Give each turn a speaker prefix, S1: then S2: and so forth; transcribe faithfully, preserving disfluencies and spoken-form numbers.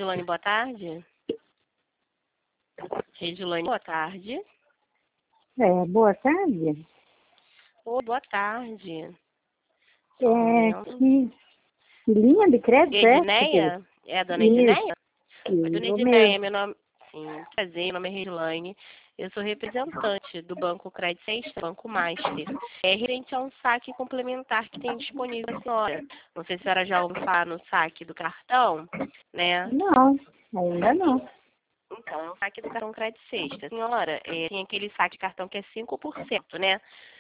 S1: Regilane, boa tarde. Regilane, boa tarde.
S2: É, boa tarde.
S1: Oi, boa tarde.
S2: É, que, que linha de crédito é essa?
S1: Edneia? É a dona
S2: Isso,
S1: Edneia? Oi, dona
S2: isso
S1: Edneia,
S2: mesmo.
S1: meu nome... Sim, prazer, meu nome é Regilane. Eu sou representante do Banco Credit Sexta, Banco Master. É referente a um saque complementar que tem disponível para a senhora. Não sei se a senhora já ouviu falar no saque do cartão, né?
S2: Não, ainda não.
S1: Então, é o saque do cartão Credit Sexta. Senhora, é, tem aquele saque de cartão que é cinco por cento, né?